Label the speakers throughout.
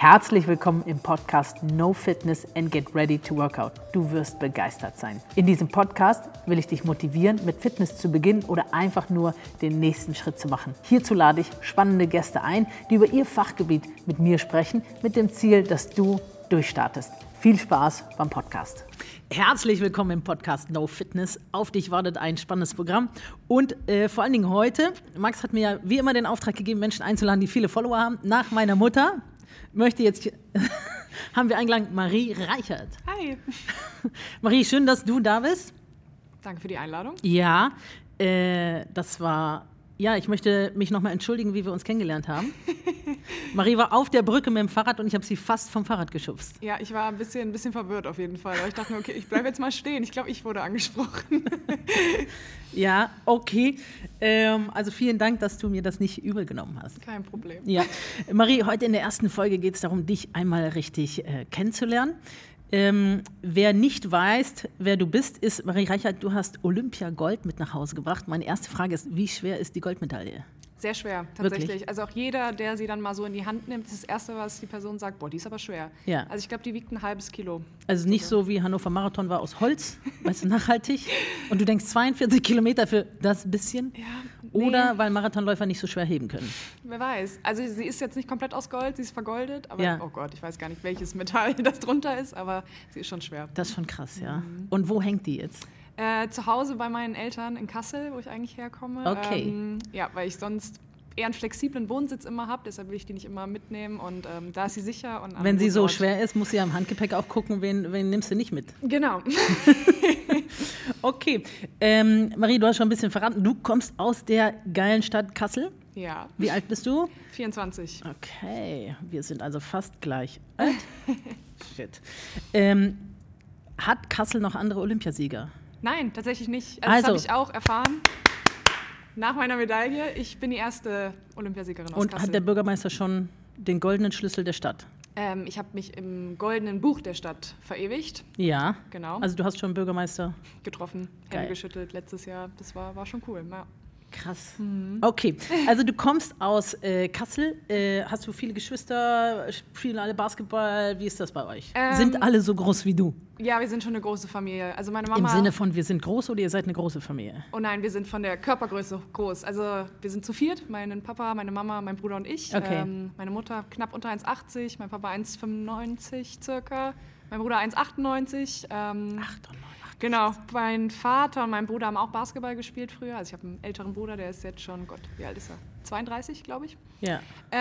Speaker 1: Herzlich willkommen im Podcast No Fitness and Get Ready to Workout. Du wirst begeistert sein. In diesem Podcast will ich dich motivieren, mit Fitness zu beginnen oder einfach nur den nächsten Schritt zu machen. Hierzu lade ich spannende Gäste ein, die über ihr Fachgebiet mit mir sprechen, mit dem Ziel, dass du durchstartest. Viel Spaß beim Podcast. Herzlich willkommen im Podcast No Fitness. Auf dich wartet ein spannendes Programm. Und vor allen Dingen heute, Max hat mir ja wie immer den Auftrag gegeben, Menschen einzuladen, die viele Follower haben. Nach meiner Mutter haben wir eingeladen Marie Reichert.
Speaker 2: Hi.
Speaker 1: Marie, schön, dass du da bist.
Speaker 2: Danke für die Einladung.
Speaker 1: Ja, ich möchte mich nochmal entschuldigen, wie wir uns kennengelernt haben. Marie war auf der Brücke mit dem Fahrrad und ich habe sie fast vom Fahrrad geschubst.
Speaker 2: Ja, ich war ein bisschen verwirrt auf jeden Fall. Aber ich dachte mir, okay, ich bleibe jetzt mal stehen. Ich glaube, ich wurde angesprochen.
Speaker 1: Ja, okay. Also vielen Dank, dass du mir das nicht übel genommen hast.
Speaker 2: Kein Problem.
Speaker 1: Ja. Marie, heute in der ersten Folge geht es darum, dich einmal richtig kennenzulernen. Wer nicht weiß, wer du bist, ist Marie Reichert. Du hast Olympia-Gold mit nach Hause gebracht. Meine erste Frage ist, wie schwer ist die Goldmedaille?
Speaker 2: Sehr schwer, tatsächlich.
Speaker 1: Wirklich?
Speaker 2: Also auch jeder, der sie dann mal so in die Hand nimmt, ist das Erste, was die Person sagt, boah, die ist aber schwer.
Speaker 1: Ja.
Speaker 2: Also ich glaube, die wiegt ein halbes Kilo.
Speaker 1: Also nicht so wie Hannover Marathon war aus Holz, weißt du, nachhaltig. Und du denkst 42 Kilometer für das bisschen?
Speaker 2: Ja, nee.
Speaker 1: Oder weil Marathonläufer nicht so schwer heben können?
Speaker 2: Wer weiß. Also sie ist jetzt nicht komplett aus Gold, sie ist vergoldet. Aber
Speaker 1: Ja.
Speaker 2: oh Gott, ich weiß gar nicht, welches Metall das drunter ist, aber sie ist schon schwer.
Speaker 1: Das ist schon krass, ja. Und wo hängt die jetzt?
Speaker 2: Zu Hause bei meinen Eltern in Kassel, wo ich eigentlich herkomme.
Speaker 1: Okay.
Speaker 2: Ja, weil ich sonst eher einen flexiblen Wohnsitz immer habe, deshalb will ich die nicht immer mitnehmen und da ist sie sicher. Und
Speaker 1: Wenn sie so schwer ist, muss sie am Handgepäck auch gucken, wen nimmst du nicht mit.
Speaker 2: Genau.
Speaker 1: Okay, Marie, du hast schon ein bisschen verraten, du kommst aus der geilen Stadt Kassel.
Speaker 2: Ja.
Speaker 1: Wie alt bist du?
Speaker 2: 24.
Speaker 1: Okay, wir sind also fast gleich alt. Shit. Hat Kassel noch andere Olympiasieger?
Speaker 2: Nein, tatsächlich nicht. Also das
Speaker 1: Also.
Speaker 2: habe ich auch erfahren. Nach meiner Medaille, ich bin die erste Olympiasiegerin aus
Speaker 1: Und
Speaker 2: Kassel.
Speaker 1: hat der Bürgermeister schon den goldenen Schlüssel der Stadt?
Speaker 2: Ich habe mich im goldenen Buch der Stadt verewigt.
Speaker 1: Ja.
Speaker 2: Genau.
Speaker 1: Also du hast schon einen Bürgermeister.
Speaker 2: Getroffen,
Speaker 1: Geil.
Speaker 2: Hände geschüttelt letztes Jahr. Das war schon cool. Ja.
Speaker 1: Krass. Okay, also du kommst aus Kassel. Hast du viele Geschwister? Spielen alle Basketball? Wie ist das bei euch? Sind alle so groß wie du?
Speaker 2: Ja, wir sind schon eine große Familie. Also meine Mama.
Speaker 1: Im Sinne von, wir sind groß oder ihr seid eine große Familie?
Speaker 2: Oh nein, wir sind von der Körpergröße groß. Also wir sind zu viert, mein Papa, meine Mama, mein Bruder und ich.
Speaker 1: Okay.
Speaker 2: Meine Mutter knapp unter 1,80, mein Papa 1,95 circa, mein Bruder 1,98.
Speaker 1: 98.
Speaker 2: Genau, mein Vater und mein Bruder haben auch Basketball gespielt früher. Also ich habe einen älteren Bruder, der ist jetzt schon, Gott, wie alt ist er? 32, glaube ich.
Speaker 1: Ja.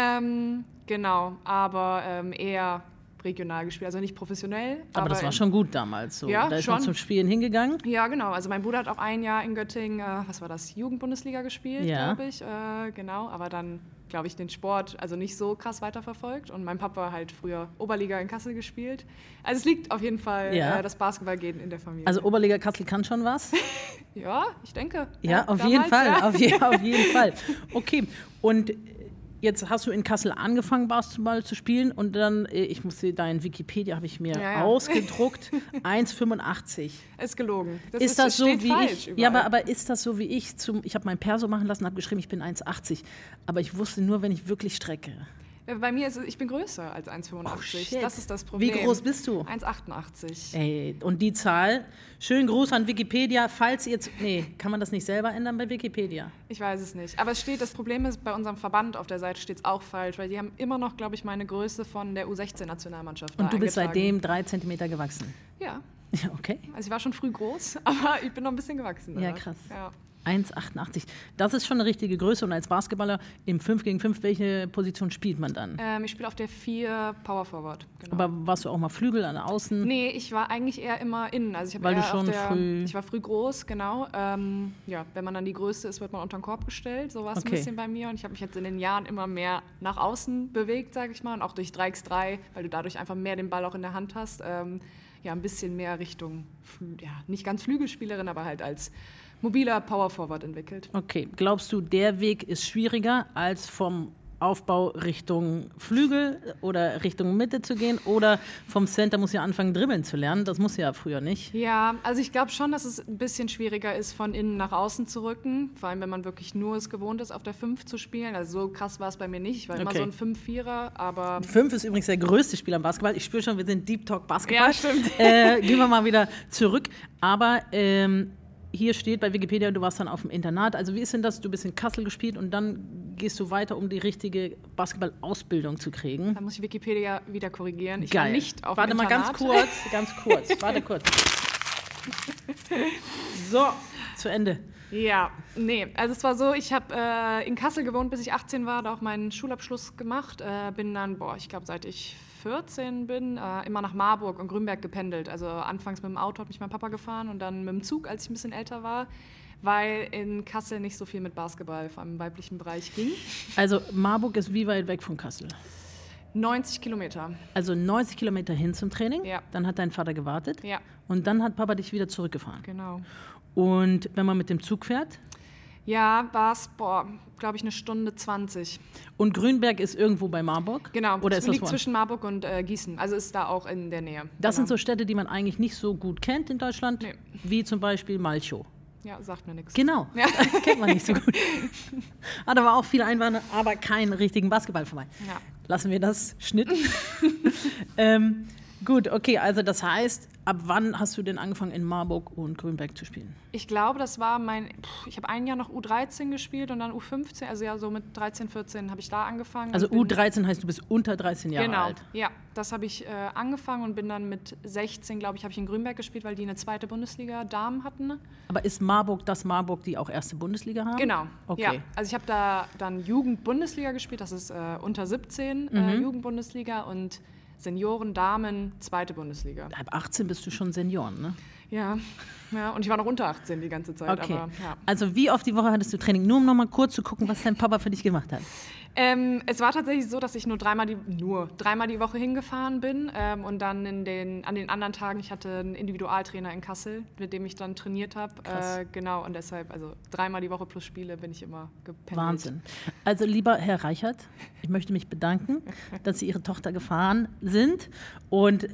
Speaker 2: Genau, aber eher regional gespielt, also nicht professionell.
Speaker 1: Aber das war schon gut damals so.
Speaker 2: Ja,
Speaker 1: Da ist man
Speaker 2: schon.
Speaker 1: zum Spielen hingegangen.
Speaker 2: Ja, genau. Also mein Bruder hat auch ein Jahr in Göttingen, was war das, Jugendbundesliga gespielt,
Speaker 1: Ja.
Speaker 2: glaube ich. Genau, aber dann, glaube ich, den Sport also nicht so krass weiterverfolgt. Und mein Papa halt früher Oberliga in Kassel gespielt. Also es liegt auf jeden Fall das Basketballgehen in der Familie.
Speaker 1: Also Oberliga Kassel kann schon was?
Speaker 2: ja, ich denke.
Speaker 1: Ja, auf
Speaker 2: damals,
Speaker 1: jeden Fall.
Speaker 2: ja.
Speaker 1: Auf jeden Fall. Okay, und jetzt hast du in Kassel angefangen, Basketball zu spielen und dann, ich muss dir, dein Wikipedia habe ich mir
Speaker 2: Ja.
Speaker 1: ausgedruckt, 1,85.
Speaker 2: Ist gelogen.
Speaker 1: Ist das so
Speaker 2: steht
Speaker 1: wie
Speaker 2: falsch
Speaker 1: ich?
Speaker 2: überall.
Speaker 1: Ja, aber ist das so wie ich? Ich habe mein Perso machen lassen, habe geschrieben, ich bin 1,80. Aber ich wusste nur, wenn ich wirklich strecke.
Speaker 2: Bei mir ist es, ich bin größer als 1,85.
Speaker 1: shit.
Speaker 2: Das ist das Problem.
Speaker 1: Wie groß bist du?
Speaker 2: 1,88.
Speaker 1: Ey, und die Zahl, schönen Gruß an Wikipedia, falls ihr jetzt, kann man das nicht selber ändern bei Wikipedia?
Speaker 2: Ich weiß es nicht. Aber das Problem ist, bei unserem Verband auf der Seite steht es auch falsch, weil die haben immer noch, glaube ich, meine Größe von der U16-Nationalmannschaft.
Speaker 1: Und du bist
Speaker 2: eingetragen.
Speaker 1: seitdem 3 Zentimeter gewachsen?
Speaker 2: Ja.
Speaker 1: Ja, okay.
Speaker 2: Also ich war schon früh groß, aber ich bin noch ein bisschen gewachsen.
Speaker 1: Ja,
Speaker 2: danach.
Speaker 1: krass.
Speaker 2: Ja.
Speaker 1: 1,88. Das ist schon eine richtige Größe. Und als Basketballer im 5 gegen 5, welche Position spielt man dann?
Speaker 2: Ich spiele auf der 4 Power Forward. Genau.
Speaker 1: Aber warst du auch mal Flügel an der Außen?
Speaker 2: Nee, ich war eigentlich eher immer innen. Also ich
Speaker 1: Weil
Speaker 2: eher
Speaker 1: du schon früh-
Speaker 2: Ich war früh groß, genau. Ja, wenn man dann die Größte ist, wird man unter den Korb gestellt. So war es
Speaker 1: Okay.
Speaker 2: ein bisschen bei mir. Und ich habe mich jetzt in den Jahren immer mehr nach außen bewegt, sage ich mal. Und auch durch 3x3, weil du dadurch einfach mehr den Ball auch in der Hand hast. Ja, ein bisschen mehr Richtung, nicht ganz Flügelspielerin, aber halt als mobiler Power Forward entwickelt.
Speaker 1: Okay. Glaubst du, der Weg ist schwieriger als vom
Speaker 3: Aufbau Richtung Flügel oder Richtung Mitte zu gehen oder vom Center muss ja anfangen, dribbeln zu lernen. Das muss ja früher nicht.
Speaker 2: Ja, also ich glaube schon, dass es ein bisschen schwieriger ist, von innen nach außen zu rücken. Vor allem, wenn man wirklich nur es gewohnt ist, auf der 5 zu spielen. Also so krass war es bei mir nicht. Ich war immer so ein 5-4er, aber...
Speaker 3: 5 ist übrigens der größte Spieler im Basketball. Ich spüre schon, wir sind Deep Talk Basketball.
Speaker 2: Ja, stimmt.
Speaker 3: Gehen wir mal wieder zurück. Aber hier steht bei Wikipedia, du warst dann auf dem Internat. Also wie ist denn das? Du bist in Kassel gespielt und dann gehst du weiter, um die richtige Basketball-Ausbildung zu kriegen.
Speaker 2: Da muss ich Wikipedia wieder korrigieren. Ich
Speaker 3: Geil.
Speaker 2: war nicht auf dem
Speaker 3: Warte mal
Speaker 2: Internat.
Speaker 3: ganz kurz. Warte kurz. So, zu Ende.
Speaker 2: Ja, nee, also es war so, ich habe in Kassel gewohnt, bis ich 18 war, da auch meinen Schulabschluss gemacht. Bin dann, ich glaube, seit ich 14 bin, immer nach Marburg und Grünberg gependelt. Also anfangs mit dem Auto hat mich mein Papa gefahren und dann mit dem Zug, als ich ein bisschen älter war, weil in Kassel nicht so viel mit Basketball, vor allem im weiblichen Bereich, ging.
Speaker 3: Also Marburg ist wie weit weg von Kassel?
Speaker 2: 90 Kilometer.
Speaker 3: Also 90 Kilometer hin zum Training,
Speaker 2: Ja.
Speaker 3: Dann hat dein Vater gewartet
Speaker 2: Ja.
Speaker 3: und dann hat Papa dich wieder zurückgefahren.
Speaker 2: Genau.
Speaker 3: Und wenn man mit dem Zug fährt?
Speaker 2: Ja, war es, glaube ich, 1:20.
Speaker 3: Und Grünberg ist irgendwo bei Marburg?
Speaker 2: Genau,
Speaker 3: Oder
Speaker 2: es
Speaker 3: ist das
Speaker 2: liegt zwischen Marburg und Gießen, also ist da auch in der Nähe.
Speaker 3: Das sind
Speaker 2: Genau.
Speaker 3: so Städte, die man eigentlich nicht so gut kennt in Deutschland,
Speaker 2: Nee.
Speaker 3: wie zum Beispiel Malchow.
Speaker 2: Ja, sagt mir nichts.
Speaker 3: Genau,
Speaker 2: Ja.
Speaker 3: kennt man nicht so gut. Hat aber auch viele Einwanderer, aber keinen richtigen Basketballverein.
Speaker 2: Ja.
Speaker 3: Lassen wir das Schnitt. Gut, okay, also das heißt, ab wann hast du denn angefangen in Marburg und Grünberg zu spielen?
Speaker 2: Ich glaube, das war ich habe ein Jahr noch U13 gespielt und dann U15, also ja, so mit 13, 14 habe ich da angefangen.
Speaker 3: Also
Speaker 2: und bin-
Speaker 3: U13 heißt, du bist unter 13 Jahre
Speaker 2: Genau,
Speaker 3: alt.
Speaker 2: ja, das habe ich angefangen und bin dann mit 16, glaube ich, habe ich in Grünberg gespielt, weil die eine zweite Bundesliga Damen hatten.
Speaker 3: Aber ist Marburg das Marburg, die auch erste Bundesliga haben?
Speaker 2: Genau,
Speaker 3: Okay.
Speaker 2: ja. Also ich habe da dann Jugend-Bundesliga gespielt, das ist unter 17 Jugend-Bundesliga und Senioren, Damen, zweite Bundesliga.
Speaker 3: Ab 18 bist du schon Senioren, ne?
Speaker 2: Ja, und ich war noch unter 18 die ganze Zeit.
Speaker 3: Okay.
Speaker 2: Aber, ja.
Speaker 3: Also wie oft die Woche hattest du Training? Nur um noch mal kurz zu gucken, was dein Papa für dich gemacht hat.
Speaker 2: Es war tatsächlich so, dass ich nur dreimal die Woche hingefahren bin und dann an den anderen Tagen, ich hatte einen Individualtrainer in Kassel, mit dem ich dann trainiert habe. Genau, und deshalb, also 3-mal die Woche plus Spiele bin ich immer gependelt.
Speaker 3: Wahnsinn. Also lieber Herr Reichert, ich möchte mich bedanken, dass Sie Ihre Tochter gefahren sind und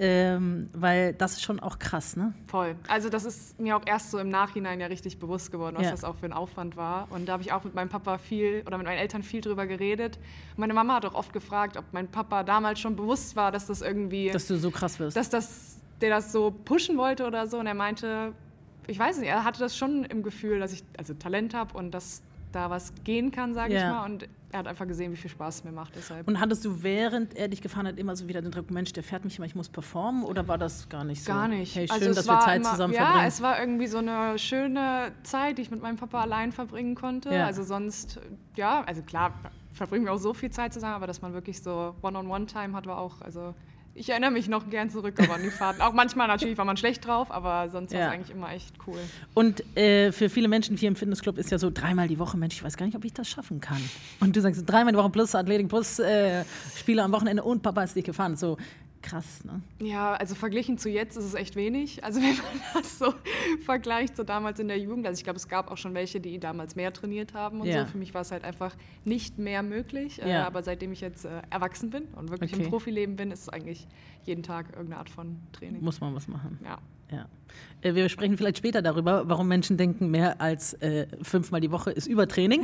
Speaker 3: weil das ist schon auch krass, ne?
Speaker 2: Voll. Also das ist mir auch erst so im Nachhinein ja richtig bewusst geworden, was
Speaker 3: Ja.
Speaker 2: das auch für ein Aufwand war. Und da habe ich auch mit meinem Papa mit meinen Eltern viel drüber geredet. Und meine Mama hat auch oft gefragt, ob mein Papa damals schon bewusst war, dass das irgendwie,
Speaker 3: Dass du so krass wirst.
Speaker 2: der das so pushen wollte oder so. Und er meinte, ich weiß nicht, er hatte das schon im Gefühl, dass ich also Talent habe und dass da was gehen kann, sage ich
Speaker 3: Ja.
Speaker 2: mal. Und er hat einfach gesehen, wie viel Spaß es mir macht. Deshalb.
Speaker 3: Und hattest du, während er dich gefahren hat, immer so wieder den Druck, Mensch, der fährt mich immer, ich muss performen? Oder war das gar nicht so?
Speaker 2: Gar nicht.
Speaker 3: Hey, schön,
Speaker 2: also
Speaker 3: dass wir Zeit zusammen
Speaker 2: ja,
Speaker 3: verbringen.
Speaker 2: es war irgendwie so eine schöne Zeit, die ich mit meinem Papa allein verbringen konnte.
Speaker 3: Ja.
Speaker 2: Also sonst, ja, also klar, verbringen wir auch so viel Zeit zusammen, aber dass man wirklich so One-on-One-Time hat, war auch, also ich erinnere mich noch gern zurück aber an die Fahrten. Auch manchmal natürlich war man schlecht drauf, aber sonst war es
Speaker 3: Ja.
Speaker 2: eigentlich immer echt cool.
Speaker 3: Und für viele Menschen hier im Fitnessclub ist ja so 3-mal die Woche, Mensch, ich weiß gar nicht, ob ich das schaffen kann. Und du sagst 3-mal die Woche plus Athletik, plus Spiele am Wochenende und Papa ist dich gefahren. So krass, ne?
Speaker 2: Ja, also verglichen zu jetzt ist es echt wenig. Also wenn man das so vergleicht zu damals in der Jugend. Also ich glaube, es gab auch schon welche, die damals mehr trainiert haben und
Speaker 3: Ja.
Speaker 2: so. Für mich war es halt einfach nicht mehr möglich.
Speaker 3: Ja.
Speaker 2: Aber seitdem ich jetzt erwachsen bin und wirklich
Speaker 3: Okay.
Speaker 2: im Profileben bin, ist es eigentlich jeden Tag irgendeine Art von Training.
Speaker 3: Muss man was machen.
Speaker 2: Ja.
Speaker 3: Ja. Wir sprechen vielleicht später darüber, warum Menschen denken, mehr als 5-mal die Woche ist Übertraining.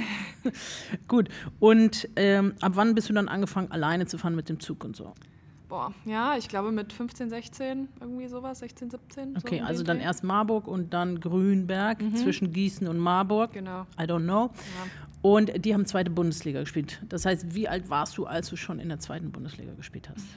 Speaker 3: Gut. Und ab wann bist du dann angefangen, alleine zu fahren mit dem Zug und so?
Speaker 2: Ja, ich glaube mit 15, 16, irgendwie sowas, 16, 17.
Speaker 3: Okay,
Speaker 2: so um
Speaker 3: also
Speaker 2: den
Speaker 3: dann
Speaker 2: Dreh.
Speaker 3: erst Marburg und dann Grünberg, zwischen Gießen und Marburg.
Speaker 2: Genau.
Speaker 3: I don't know.
Speaker 2: Ja.
Speaker 3: Und die haben zweite Bundesliga gespielt. Das heißt, wie alt warst du, als du schon in der zweiten Bundesliga gespielt hast?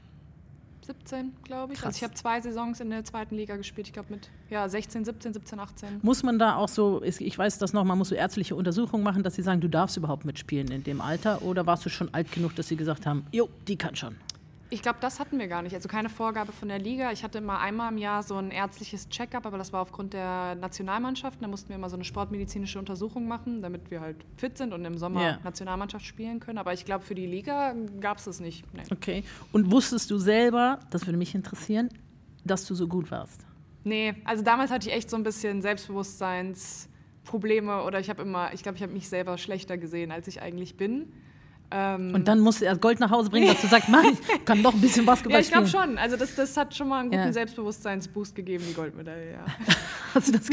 Speaker 2: 17, glaube ich.
Speaker 3: Krass.
Speaker 2: Also ich habe 2 Saisons in der zweiten Liga gespielt. Ich glaube mit 16, 17, 17, 18.
Speaker 3: Muss man da auch so, ich weiß das noch, man muss so ärztliche Untersuchungen machen, dass sie sagen, du darfst überhaupt mitspielen in dem Alter? Oder warst du schon alt genug, dass sie gesagt haben, jo, die kann schon?
Speaker 2: Ich glaube, das hatten wir gar nicht. Also keine Vorgabe von der Liga. Ich hatte immer einmal im Jahr so ein ärztliches Check-up, aber das war aufgrund der Nationalmannschaft. Da mussten wir immer so eine sportmedizinische Untersuchung machen, damit wir halt fit sind und im Sommer
Speaker 3: Ja.
Speaker 2: Nationalmannschaft spielen können. Aber ich glaube, für die Liga gab es das nicht. Nee.
Speaker 3: Okay. Und wusstest du selber, das würde mich interessieren, dass du so gut warst?
Speaker 2: Nee, also damals hatte ich echt so ein bisschen Selbstbewusstseinsprobleme oder ich glaube, ich habe mich selber schlechter gesehen, als ich eigentlich bin.
Speaker 3: Und dann musst du erst Gold nach Hause bringen, dass du sagst, Mann, ich kann doch ein bisschen Basketball spielen.
Speaker 2: Ja, ich glaube schon. Also das hat schon mal einen guten Selbstbewusstseinsboost gegeben, die Goldmedaille, ja.
Speaker 3: Hast du das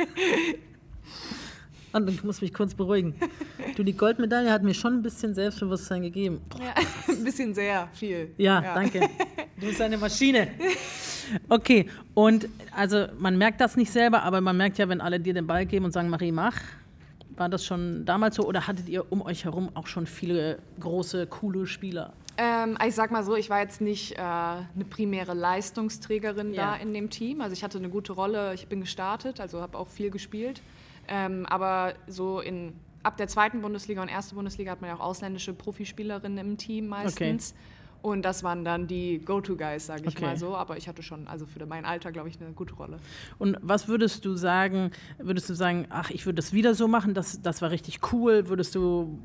Speaker 3: Und ich muss mich kurz beruhigen. Du, die Goldmedaille hat mir schon ein bisschen Selbstbewusstsein gegeben.
Speaker 2: Ja, ein bisschen sehr viel.
Speaker 3: Ja, danke. Du bist eine Maschine. Okay, und also man merkt das nicht selber, aber man merkt ja, wenn alle dir den Ball geben und sagen, Marie, mach. War das schon damals so oder hattet ihr um euch herum auch schon viele große, coole Spieler?
Speaker 2: Ich sag mal so, ich war jetzt nicht eine primäre Leistungsträgerin da in dem Team. Also ich hatte eine gute Rolle, ich bin gestartet, also habe auch viel gespielt. Aber so ab der 2. Bundesliga und 1. Bundesliga hat man ja auch ausländische Profispielerinnen im Team meistens. Okay. Und das waren dann die Go-To-Guys, sage ich mal so. Aber ich hatte schon, also für mein Alter, glaube ich, eine gute Rolle.
Speaker 3: Und was würdest du sagen, ach, ich würde das wieder so machen, das war richtig cool. Würdest du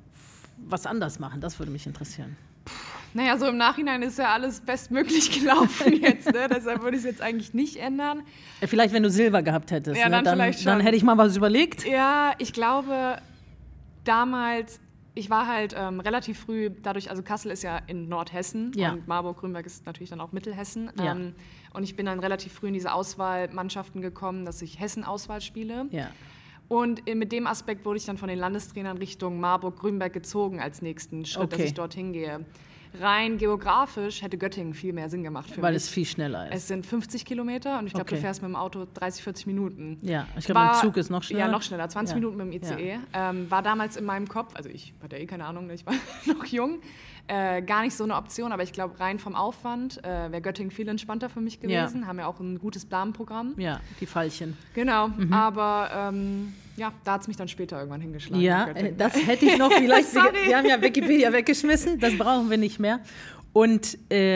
Speaker 3: was anders machen? Das würde mich interessieren.
Speaker 2: Naja, so im Nachhinein ist ja alles bestmöglich gelaufen jetzt. Ne? Deshalb würde ich es jetzt eigentlich nicht ändern.
Speaker 3: Ja, vielleicht, wenn du Silber gehabt hättest.
Speaker 2: Ja,
Speaker 3: ne?
Speaker 2: dann vielleicht schon.
Speaker 3: Dann hätte ich mal was überlegt.
Speaker 2: Ja, ich glaube, damals... Ich war halt relativ früh, dadurch, also Kassel ist ja in Nordhessen und Marburg-Grünberg ist natürlich dann auch Mittelhessen. Ja. Und ich bin dann relativ früh in diese Auswahlmannschaften gekommen, dass ich Hessen-Auswahl spiele. Ja. Und mit dem Aspekt wurde ich dann von den Landestrainern Richtung Marburg-Grünberg gezogen als nächsten Schritt, dass ich dorthin gehe. Rein geografisch hätte Göttingen viel mehr Sinn gemacht für mich.
Speaker 3: Weil es viel schneller ist.
Speaker 2: Es sind 50 Kilometer und ich glaube, du fährst mit dem Auto 30, 40 Minuten.
Speaker 3: Ja, ich glaube, mit dem Zug ist noch schneller.
Speaker 2: Ja, noch schneller, 20 Minuten mit dem ICE. Ja. War damals in meinem Kopf, also ich hatte keine Ahnung, ich war noch jung, gar nicht so eine Option, aber ich glaube, rein vom Aufwand wäre Göttingen viel entspannter für mich gewesen. Haben ja auch ein gutes Planprogramm.
Speaker 3: Ja, die Fallchen.
Speaker 2: Genau, aber da hat es mich dann später irgendwann hingeschlagen.
Speaker 3: Ja, das hätte ich noch vielleicht. Wir haben ja Wikipedia weggeschmissen, das brauchen wir nicht mehr. Und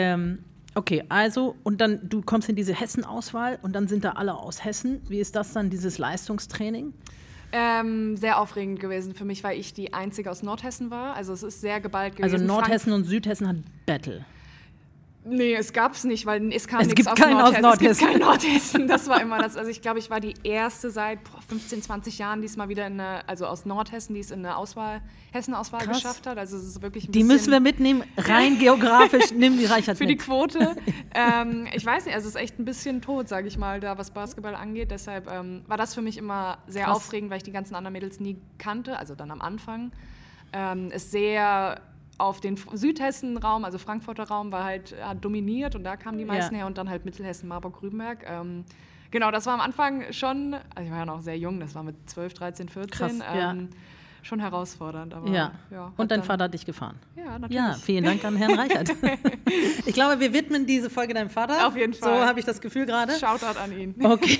Speaker 3: okay, also, und dann, du kommst in diese Hessen-Auswahl und dann sind da alle aus Hessen. Wie ist das dann, dieses Leistungstraining?
Speaker 2: Sehr aufregend gewesen für mich, weil ich die Einzige aus Nordhessen war. Also es ist sehr geballt gewesen.
Speaker 3: Also Nordhessen und Südhessen hat Battle.
Speaker 2: Nee, es gab es nicht, weil es kam
Speaker 3: nichts
Speaker 2: aus Nordhessen. Es gibt kein Nordhessen. Das war immer das. Also ich glaube, ich war die erste seit 15, 20 Jahren, die es mal wieder aus Nordhessen, die es in eine Hessen-Auswahl geschafft hat. Also es ist wirklich ein bisschen...
Speaker 3: Die müssen wir mitnehmen, rein geografisch, nimm die Reichert
Speaker 2: für
Speaker 3: mit.
Speaker 2: Die Quote. Ich weiß nicht, also es ist echt ein bisschen tot, sage ich mal, da was Basketball angeht. Deshalb war das für mich immer sehr aufregend, weil ich die ganzen anderen Mädels nie kannte, also dann am Anfang. Es sehr... auf den Südhessen-Raum, also Frankfurter Raum, war halt dominiert und da kamen die meisten her und dann halt Mittelhessen, Marburg-Grünberg. Genau, das war am Anfang schon, also ich war ja noch sehr jung, das war mit 12, 13, 14, krass, schon herausfordernd. Aber,
Speaker 3: und dein Vater hat dich gefahren?
Speaker 2: Ja, natürlich.
Speaker 3: Ja, vielen Dank an Herrn Reichert. Ich glaube, wir widmen diese Folge deinem Vater.
Speaker 2: Auf jeden Fall.
Speaker 3: So habe ich das Gefühl gerade.
Speaker 2: Shoutout an ihn.
Speaker 3: Okay.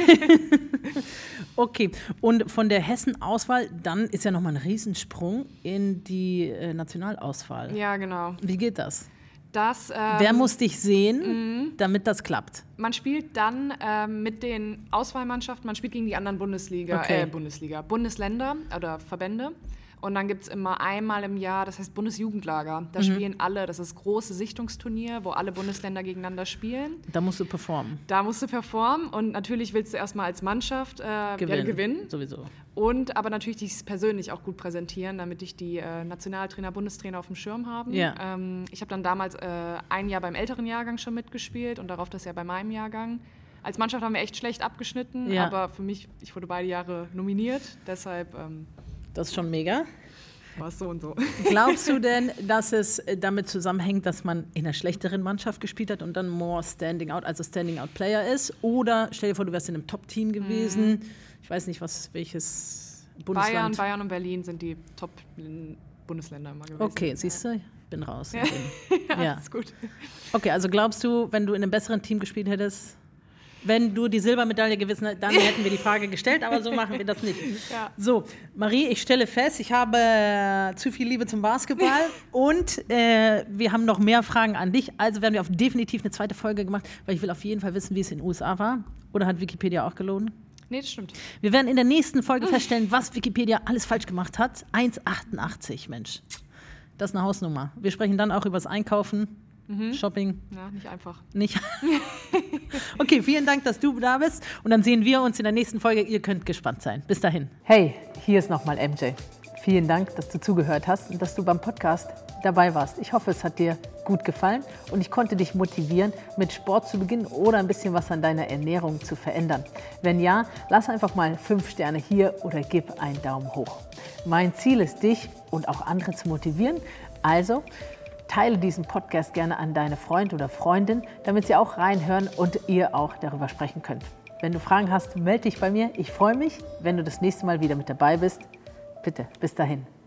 Speaker 3: Okay, und von der Hessen-Auswahl, dann ist ja nochmal ein Riesensprung in die Nationalauswahl.
Speaker 2: Ja, genau.
Speaker 3: Wie geht das? Wer muss dich sehen, damit das klappt?
Speaker 2: Man spielt dann mit den Auswahlmannschaften, man spielt gegen die anderen Bundesländer oder Verbände. Und dann gibt es immer einmal im Jahr, das heißt Bundesjugendlager. Da spielen alle, das ist das große Sichtungsturnier, wo alle Bundesländer gegeneinander spielen.
Speaker 3: Da musst du performen. Und natürlich willst du erstmal als Mannschaft gewinnen. Sowieso.
Speaker 2: Aber natürlich dich persönlich auch gut präsentieren, damit dich die Nationaltrainer, Bundestrainer auf dem Schirm haben.
Speaker 3: Ja.
Speaker 2: Ich habe dann damals ein Jahr beim älteren Jahrgang schon mitgespielt und darauf das Jahr bei meinem Jahrgang. Als Mannschaft haben wir echt schlecht abgeschnitten, aber für mich, ich wurde beide Jahre nominiert, deshalb...
Speaker 3: das ist schon mega.
Speaker 2: War es so und so.
Speaker 3: Glaubst du denn, dass es damit zusammenhängt, dass man in einer schlechteren Mannschaft gespielt hat und dann more Standing Out, also Standing Out Player ist? Oder stell dir vor, du wärst in einem Top-Team gewesen. Ich weiß nicht, welches Bundesland.
Speaker 2: Bayern und Berlin sind die Top-Bundesländer immer gewesen.
Speaker 3: Okay, siehst du, ich bin raus.
Speaker 2: Ja, ist gut.
Speaker 3: Okay, also glaubst du, wenn du in einem besseren Team gespielt hättest, wenn du die Silbermedaille gewissen hättest, dann hätten wir die Frage gestellt, aber so machen wir das nicht.
Speaker 2: Ja.
Speaker 3: So, Marie, ich stelle fest, ich habe zu viel Liebe zum Basketball und wir haben noch mehr Fragen an dich. Also werden wir definitiv eine zweite Folge gemacht, weil ich will auf jeden Fall wissen, wie es in den USA war. Oder hat Wikipedia auch gelogen?
Speaker 2: Nee, das stimmt.
Speaker 3: Wir werden in der nächsten Folge feststellen, was Wikipedia alles falsch gemacht hat. 1,88, Mensch. Das ist eine Hausnummer. Wir sprechen dann auch über das Einkaufen. Shopping.
Speaker 2: Ja, nicht einfach.
Speaker 3: Nicht. Okay, vielen Dank, dass du da bist. Und dann sehen wir uns in der nächsten Folge. Ihr könnt gespannt sein. Bis dahin.
Speaker 1: Hey, hier ist nochmal MJ. Vielen Dank, dass du zugehört hast und dass du beim Podcast dabei warst. Ich hoffe, es hat dir gut gefallen und ich konnte dich motivieren, mit Sport zu beginnen oder ein bisschen was an deiner Ernährung zu verändern. Wenn ja, lass einfach mal 5 Sterne hier oder gib einen Daumen hoch. Mein Ziel ist, dich und auch andere zu motivieren. Also teile diesen Podcast gerne an deine Freund oder Freundin, damit sie auch reinhören und ihr auch darüber sprechen könnt. Wenn du Fragen hast, melde dich bei mir. Ich freue mich, wenn du das nächste Mal wieder mit dabei bist. Bitte, bis dahin.